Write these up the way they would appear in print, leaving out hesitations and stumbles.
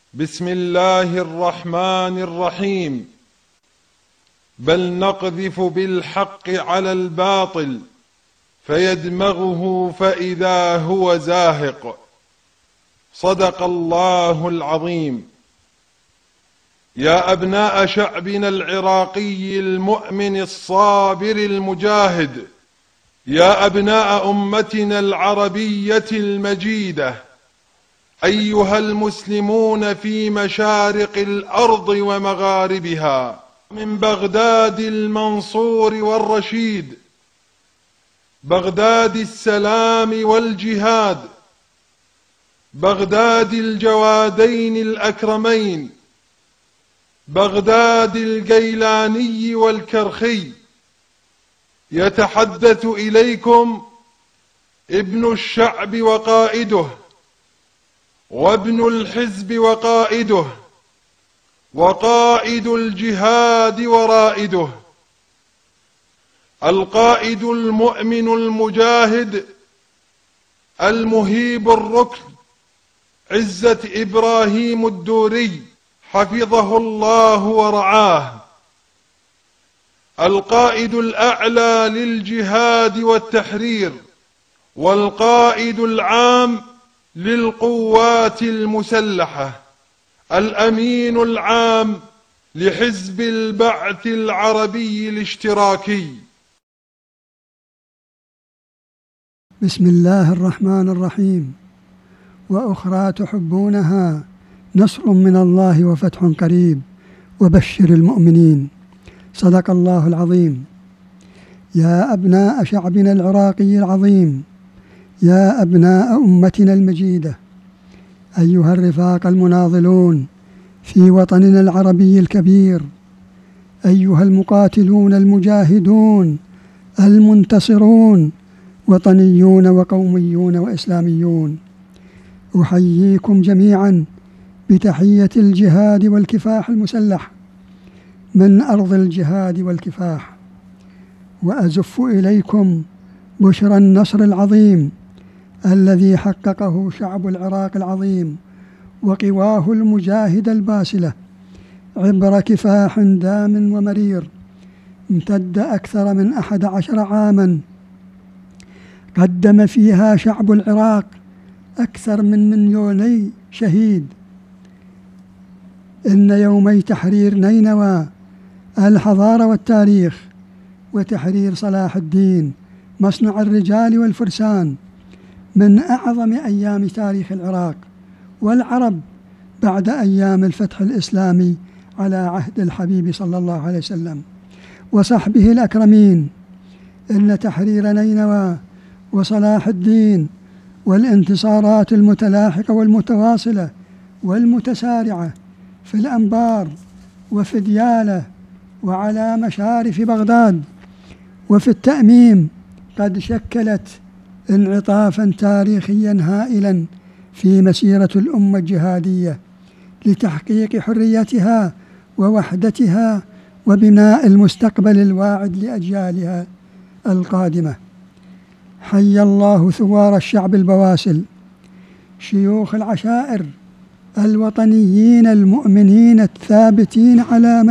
بسم الله الرحمن الرحيم. بل نقذف بالحق على الباطل فيدمغه فإذا هو زاهق. صدق الله العظيم. يا أبناء شعبنا العراقي المؤمن الصابر المجاهد، يا أبناء أمتنا العربية المجيدة، أيها المسلمون في مشارق الأرض ومغاربها، من بغداد المنصور والرشيد، بغداد السلام والجهاد، بغداد الجوادين الأكرمين، بغداد الجيلاني والكرخي، يتحدث إليكم ابن الشعب وقائده، وابن الحزب وقائده، وقائد الجهاد ورائده، القائد المؤمن المجاهد المهيب الركن عزة إبراهيم الدوري حفظه الله ورعاه، القائد الأعلى للجهاد والتحرير، والقائد العام للقوات المسلحة، الأمين العام لحزب البعث العربي الاشتراكي. بسم الله الرحمن الرحيم. وأخرى تحبونها، نصر من الله وفتح قريب، وبشر المؤمنين. صدق الله العظيم. يا أبناء شعبنا العراقي العظيم، يا أبناء أمتنا المجيدة، أيها الرفاق المناضلون في وطننا العربي الكبير، أيها المقاتلون المجاهدون المنتصرون، وطنيون وقوميون وإسلاميون، أحييكم جميعا بتحية الجهاد والكفاح المسلح من أرض الجهاد والكفاح، وأزف إليكم بشرى النصر العظيم الذي حققه شعب العراق العظيم وقواه المجاهدة الباسلة عبر كفاح دام ومرير امتد أكثر من 11 عاما، قدم فيها شعب العراق أكثر من 2,000,000 شهيد. إن يومي تحرير نينوى الحضارة والتاريخ، وتحرير صلاح الدين مصنع الرجال والفرسان من أعظم أيام تاريخ العراق والعرب بعد أيام الفتح الإسلامي على عهد الحبيب صلى الله عليه وسلم وصحبه الأكرمين. إن تحرير نينوى وصلاح الدين والانتصارات المتلاحقة والمتواصلة والمتسارعة في الأنبار وفي ديالى وعلى مشارف بغداد وفي التأميم قد شكلت انعطافا تاريخيا هائلا في مسيرة الأمة الجهادية لتحقيق حريتها ووحدتها وبناء المستقبل الواعد لأجيالها القادمة. حي الله ثوار الشعب البواسل، شيوخ العشائر الوطنيين المؤمنين الثابتين على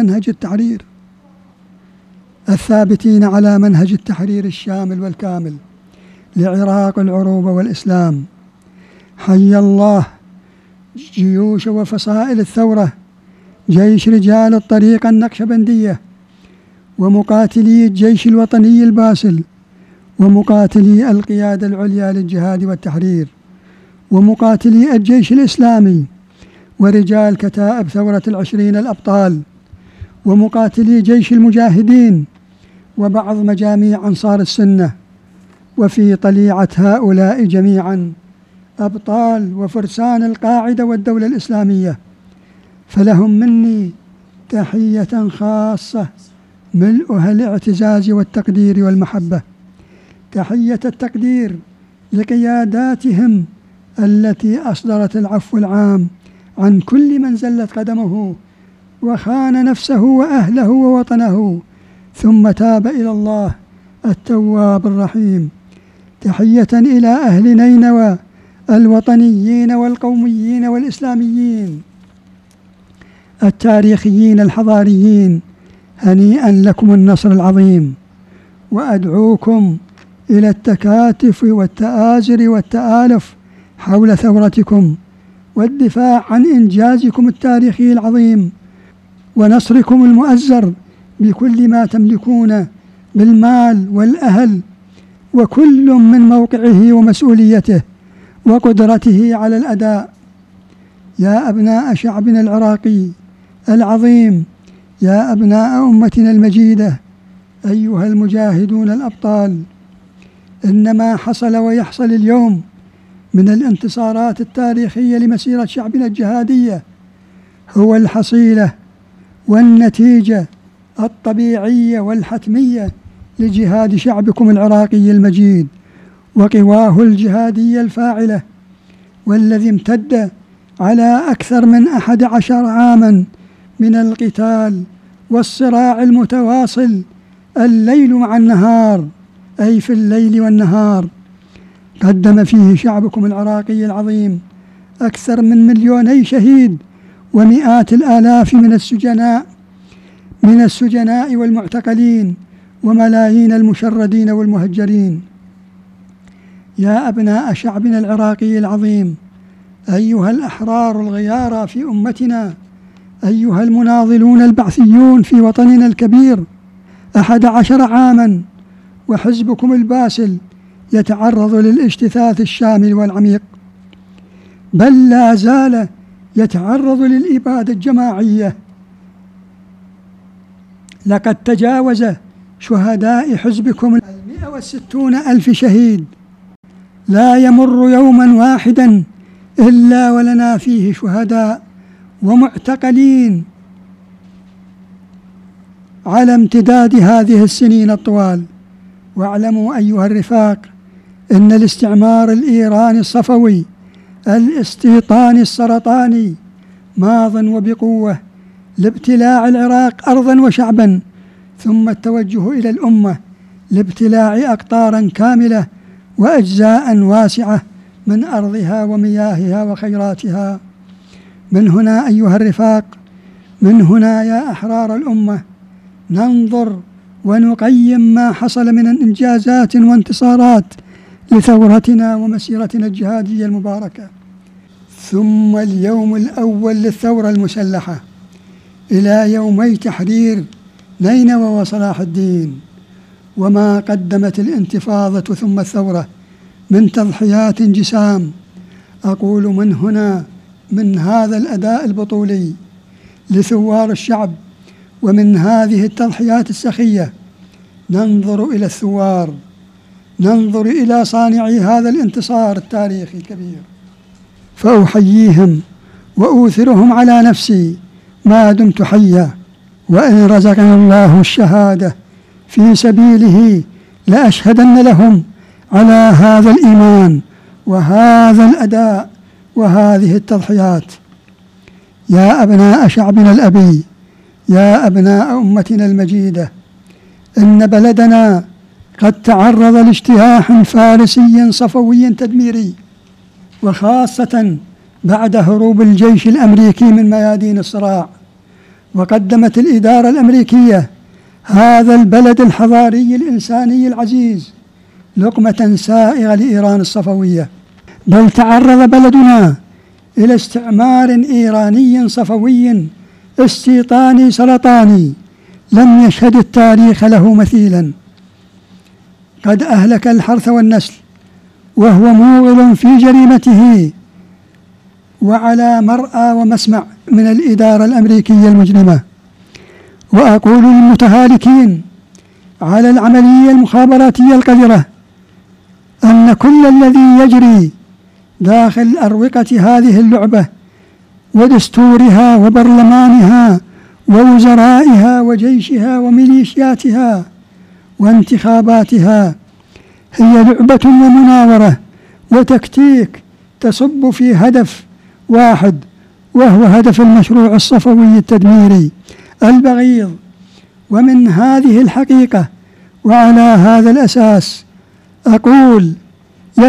منهج التحرير الشامل والكامل لعراق العروبة والإسلام. حي الله جيوش وفصائل الثورة، جيش رجال الطريقة النقشبندية، ومقاتلي الجيش الوطني الباسل، ومقاتلي القيادة العليا للجهاد والتحرير، ومقاتلي الجيش الإسلامي، ورجال كتائب ثورة 20 الأبطال، ومقاتلي جيش المجاهدين، وبعض مجاميع أنصار السنة. وفي طليعة هؤلاء جميعا أبطال وفرسان القاعدة والدولة الإسلامية، فلهم مني تحية خاصة ملؤها الاعتزاز والتقدير والمحبة، تحية التقدير لقياداتهم التي أصدرت العفو العام عن كل من زلت قدمه وخان نفسه وأهله ووطنه ثم تاب إلى الله التواب الرحيم. تحية إلى أهل نينوى الوطنيين والقوميين والإسلاميين، التاريخيين الحضاريين هنيئا لكم النصر العظيم، وأدعوكم إلى التكاتف والتآزر والتآلف حول ثورتكم والدفاع عن إنجازكم التاريخي العظيم ونصركم المؤزر بكل ما تملكون بالمال والأهل، وكل من موقعه ومسؤوليته وقدرته على الأداء. يا أبناء شعبنا العراقي العظيم، يا أبناء أمتنا المجيدة، أيها المجاهدون الأبطال، إن ما حصل ويحصل اليوم من الانتصارات التاريخية لمسيرة شعبنا الجهادية هو الحصيلة والنتيجة الطبيعية والحتمية لجهاد شعبكم العراقي المجيد وقواه الجهادية الفاعلة، والذي امتد على أكثر من 11 عاما من القتال والصراع المتواصل الليل مع النهار، أي في الليل والنهار. قدم فيه شعبكم العراقي العظيم أكثر من 2,000,000 شهيد ومئات الآلاف من السجناء والمعتقلين وملايين المشردين والمهجرين. يا أبناء شعبنا العراقي العظيم، أيها الأحرار الغيارى في أمتنا، أيها المناضلون البعثيون في وطننا الكبير، 11 عاما وحزبكم الباسل يتعرض للاجتثاث الشامل والعميق، بل لا زال يتعرض للإبادة الجماعية. لقد تجاوز شهداء حزبكم 160,000 شهيد، لا يمر يوما واحدا إلا ولنا فيه شهداء ومعتقلين على امتداد هذه السنين الطوال. واعلموا أيها الرفاق إن الاستعمار الإيراني الصفوي الاستيطاني السرطاني ماض وبقوة لابتلاع العراق أرضا وشعبا، ثم التوجه إلى الأمة لابتلاع أقطارا كاملة وأجزاء واسعة من أرضها ومياهها وخيراتها. من هنا أيها الرفاق، من هنا يا أحرار الأمة، ننظر ونقيم ما حصل من إنجازات وانتصارات لثورتنا ومسيرتنا الجهادية المباركة. ثم اليوم الأول للثورة المسلحة إلى يومي تحرير نينوى وصلاح الدين، وما قدمت الانتفاضة ثم الثورة من تضحيات جسام. أقول من هنا، من هذا الأداء البطولي لثوار الشعب ومن هذه التضحيات السخية، ننظر إلى الثوار، ننظر إلى صانعي هذا الانتصار التاريخي الكبير، فأحييهم وأوثرهم على نفسي ما دمت حيا، وإن رزقنا الله الشهادة في سبيله لأشهدن لهم على هذا الإيمان وهذا الأداء وهذه التضحيات. يا أبناء شعبنا الأبي، يا أبناء أمتنا المجيدة، إن بلدنا قد تعرض لاجتياح فارسي صفوي تدميري، وخاصة بعد هروب الجيش الأمريكي من ميادين الصراع. وقدمت الإدارة الأمريكية هذا البلد الحضاري الإنساني العزيز لقمة سائغة لإيران الصفوية، بل تعرض بلدنا إلى استعمار إيراني صفوي استيطاني سرطاني لم يشهد التاريخ له مثيلا. قد أهلك الحرث والنسل وهو موغل في جريمته، وعلى مرأى ومسمع من الإدارة الأمريكية المجرمة. وأقول للمتهالكين على العملية المخابراتية القذرة أن كل الذي يجري داخل أروقة هذه اللعبة ودستورها وبرلمانها ووزرائها وجيشها وميليشياتها وانتخاباتها هي لعبة ومناورة وتكتيك تصب في هدف واحد، وهو هدف المشروع الصفوي التدميري البغيض. ومن هذه الحقيقة وعلى هذا الأساس أقول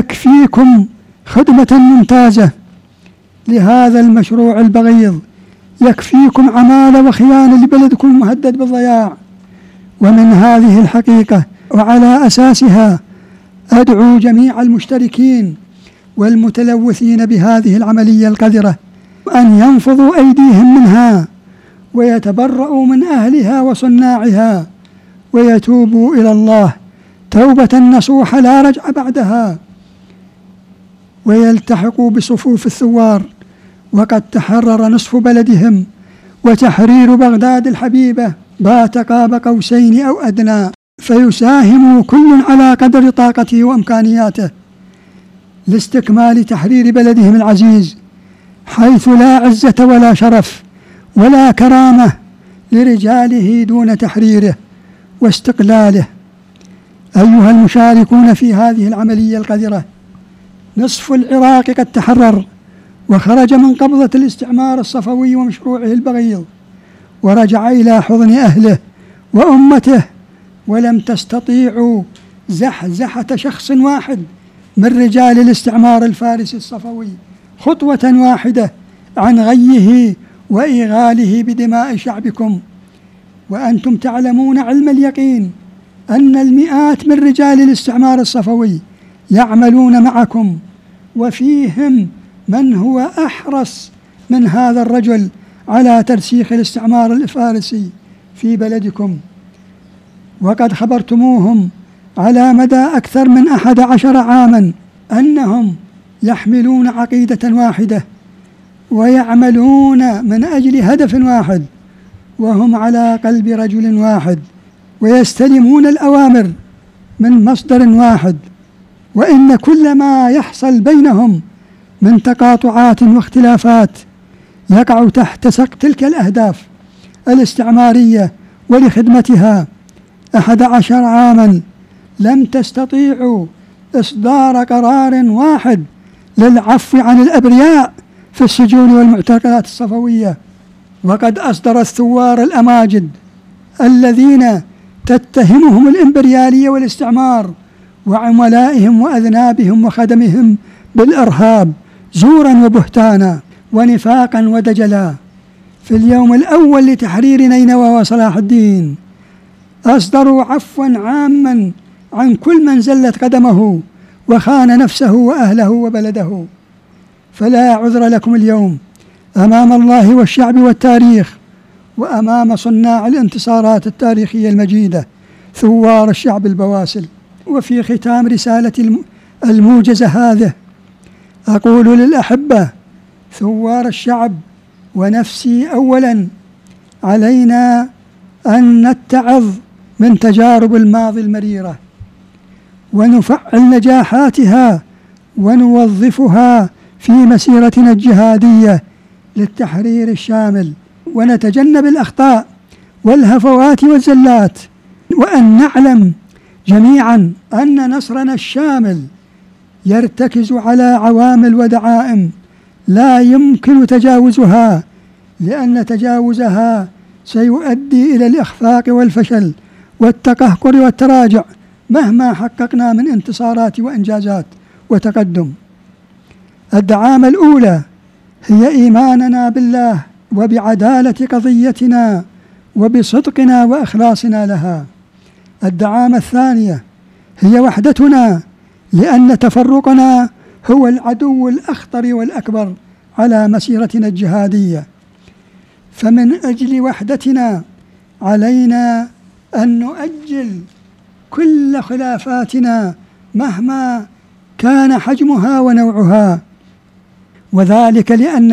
يكفيكم خدمة ممتازة لهذا المشروع البغيض يكفيكم عمالة وخيانة لبلدكم المهدد بالضياع. ومن هذه الحقيقة وعلى أساسها أدعو جميع المشتركين والمتلوثين بهذه العملية القذرة أن ينفضوا أيديهم منها ويتبرؤوا من أهلها وصناعها ويتوبوا إلى الله توبة نصوحة لا رجع بعدها، ويلتحقوا بصفوف الثوار. وقد تحرر نصف بلدهم، وتحرير بغداد الحبيبة بات قاب قوسين أو أدنى، فيساهم كل على قدر طاقته وإمكانياته لاستكمال تحرير بلدهم العزيز، حيث لا عزة ولا شرف ولا كرامة لرجاله دون تحريره واستقلاله. أيها المشاركون في هذه العملية القذرة، نصف العراق قد تحرر وخرج من قبضة الاستعمار الصفوي ومشروعه البغيض، ورجع إلى حضن أهله وأمته، ولم تستطيعوا زحزحة شخص واحد من رجال الاستعمار الفارسي الصفوي خطوة واحدة عن غيه وإيغاله بدماء شعبكم. وأنتم تعلمون علم اليقين أن المئات من رجال الاستعمار الصفوي يعملون معكم، وفيهم من هو أحرص من هذا الرجل على ترسيخ الاستعمار الفارسي في بلدكم. وقد خبرتموهم على مدى أكثر من 11 عاما أنهم يحملون عقيدة واحدة ويعملون من أجل هدف واحد، وهم على قلب رجل واحد، ويستلمون الأوامر من مصدر واحد. وإن كل ما يحصل بينهم من تقاطعات واختلافات يقع تحت سقف تلك الأهداف الاستعمارية ولخدمتها. 11 عاما لم تستطيعوا إصدار قرار واحد للعفو عن الأبرياء في السجون والمعتقلات الصفوية. وقد أصدر الثوار الأماجد الذين تتهمهم الإمبريالية والاستعمار وعملائهم وأذنابهم وخدمهم بالإرهاب زورا وبهتانا ونفاقا ودجلا. في اليوم الأول لتحرير نينوى وصلاح الدين أصدروا عفوا عاما عن كل من زلت قدمه وخان نفسه وأهله وبلده. فلا عذر لكم اليوم أمام الله والشعب والتاريخ وأمام صناع الانتصارات التاريخية المجيدة ثوار الشعب البواسل. وفي ختام رسالة الموجزة هذه أقول للأحبة ثوار الشعب ونفسي أولا: علينا أن نتعظ من تجارب الماضي المريرة ونفعل نجاحاتها ونوظفها في مسيرتنا الجهادية للتحرير الشامل، ونتجنب الأخطاء والهفوات والزلات، وأن نعلم جميعا أن نصرنا الشامل يرتكز على عوامل ودعائم لا يمكن تجاوزها، لأن تجاوزها سيؤدي إلى الإخفاق والفشل والتقهقر والتراجع مهما حققنا من انتصارات وإنجازات وتقدم. الدعامة الأولى هي إيماننا بالله وبعدالة قضيتنا وبصدقنا وإخلاصنا لها. الدعامة الثانية هي وحدتنا، لأن تفرقنا هو العدو الأخطر والأكبر على مسيرتنا الجهادية. فمن أجل وحدتنا علينا أن نؤجل كل خلافاتنا مهما كان حجمها ونوعها، وذلك لأن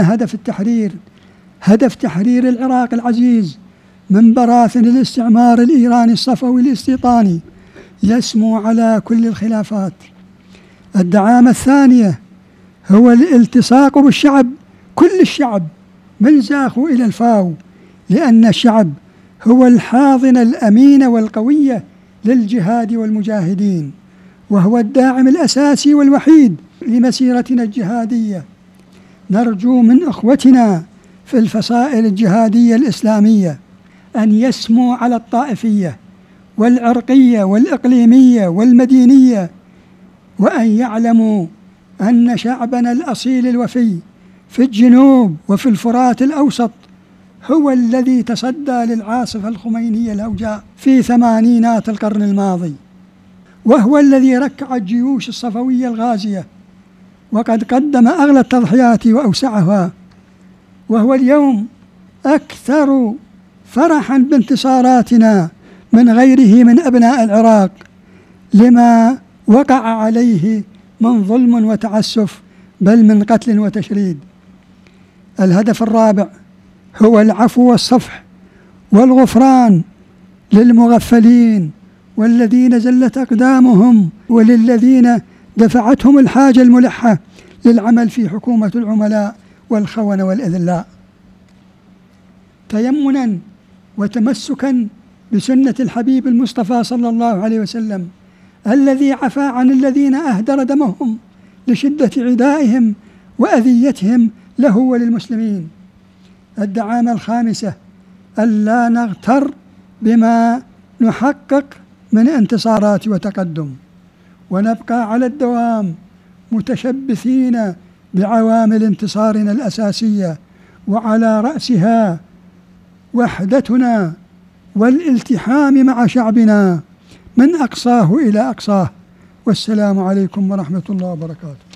هدف تحرير العراق العزيز من براثن الاستعمار الإيراني الصفوي الاستيطاني يسمو على كل الخلافات. الدعامة الثانية هو الالتصاق بالشعب، كل الشعب من زاخو إلى الفاو، لأن الشعب هو الحاضنة الأمينة والقوية للجهاد والمجاهدين، وهو الداعم الأساسي والوحيد لمسيرتنا الجهادية. نرجو من أخوتنا في الفصائل الجهادية الإسلامية أن يسموا على الطائفية والعرقية والإقليمية والمدينية، وأن يعلموا أن شعبنا الأصيل الوفي في الجنوب وفي الفرات الأوسط هو الذي تصدى للعاصفة الخمينية الهوجاء في ثمانينات القرن الماضي، وهو الذي ركع الجيوش الصفوية الغازية وقد قدم أغلى التضحيات وأوسعها، وهو اليوم أكثر فرحا بانتصاراتنا من غيره من أبناء العراق لما وقع عليه من ظلم وتعسف بل من قتل وتشريد. الهدف الرابع هو العفو والصفح والغفران للمغفلين والذين زلت أقدامهم وللذين دفعتهم الحاجة الملحة للعمل في حكومة العملاء والخونة والإذلاء، تيمنا وتمسكا بسنة الحبيب المصطفى صلى الله عليه وسلم الذي عفى عن الذين أهدر دمهم لشدة عدائهم وأذيتهم له وللمسلمين. الدعامة الخامسة ألا نغتر بما نحقق من انتصارات وتقدم، ونبقى على الدوام متشبثين بعوامل انتصارنا الأساسية، وعلى رأسها وحدتنا والالتحام مع شعبنا من أقصاه إلى أقصاه. والسلام عليكم ورحمة الله وبركاته.